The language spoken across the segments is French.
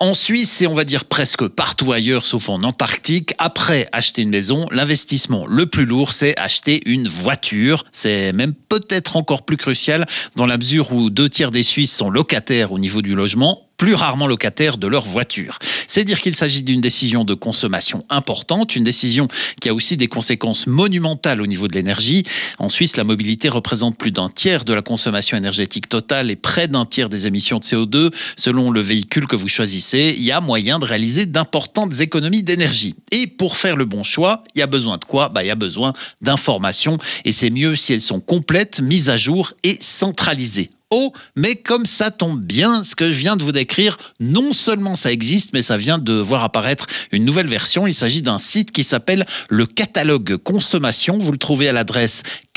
En Suisse et on va dire presque partout ailleurs sauf en Antarctique, après acheter une maison, l'investissement le plus lourd c'est acheter une voiture. C'est même peut-être encore plus crucial dans la mesure où 2/3 des Suisses sont locataires au niveau du logement, plus rarement locataires de leur voiture. C'est dire qu'il s'agit d'une décision de consommation importante, une décision qui a aussi des conséquences monumentales au niveau de l'énergie. En Suisse, la mobilité représente plus d'1/3 de la consommation énergétique totale et près d'1/3 des émissions de CO2. Selon le véhicule que vous choisissez, il y a moyen de réaliser d'importantes économies d'énergie. Et pour faire le bon choix, il y a besoin de quoi ? Il y a besoin d'informations et c'est mieux si elles sont complètes, mises à jour et centralisées. Oh, mais comme ça tombe bien, ce que je viens de vous décrire, non seulement ça existe, mais ça vient de voir apparaître une nouvelle version. Il s'agit d'un site qui s'appelle le catalogue consommation. Vous le trouvez à l'adresse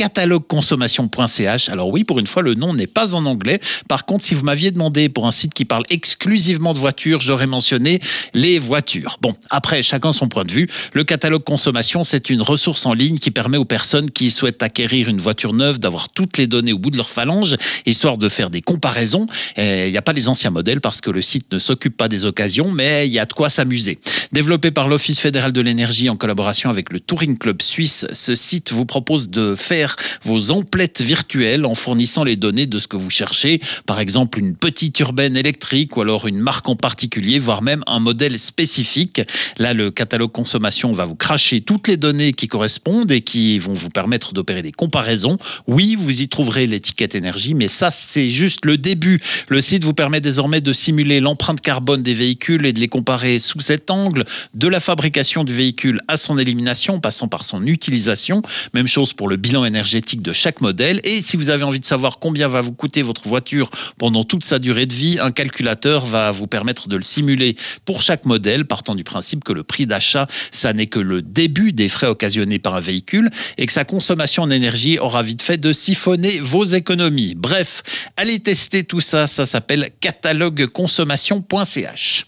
catalogueconsommation.ch. Alors oui, pour une fois, le nom n'est pas en anglais. Par contre, si vous m'aviez demandé pour un site qui parle exclusivement de voitures, j'aurais mentionné les voitures. Bon, après, chacun son point de vue. Le catalogue consommation, c'est une ressource en ligne qui permet aux personnes qui souhaitent acquérir une voiture neuve d'avoir toutes les données au bout de leur phalange, histoire de faire des comparaisons. Il n'y a pas les anciens modèles parce que le site ne s'occupe pas des occasions, mais il y a de quoi s'amuser. Développé par l'Office fédéral de l'énergie en collaboration avec le Touring Club suisse, ce site vous propose de faire vos emplettes virtuelles en fournissant les données de ce que vous cherchez, par exemple une petite urbaine électrique ou alors une marque en particulier, voire même un modèle spécifique. Là, le catalogue consommation va vous cracher toutes les données qui correspondent et qui vont vous permettre d'opérer des comparaisons. Oui, vous y trouverez l'étiquette énergie, mais ça, c'est juste le début. Le site vous permet désormais de simuler l'empreinte carbone des véhicules et de les comparer sous cet angle, de la fabrication du véhicule à son élimination, passant par son utilisation. Même chose pour le bilan énergétique de chaque modèle. Et si vous avez envie de savoir combien va vous coûter votre voiture pendant toute sa durée de vie, un calculateur va vous permettre de le simuler pour chaque modèle, partant du principe que le prix d'achat, ça n'est que le début des frais occasionnés par un véhicule et que sa consommation en énergie aura vite fait de siphonner vos économies. Bref, allez tester tout ça, ça s'appelle catalogueconsommation.ch.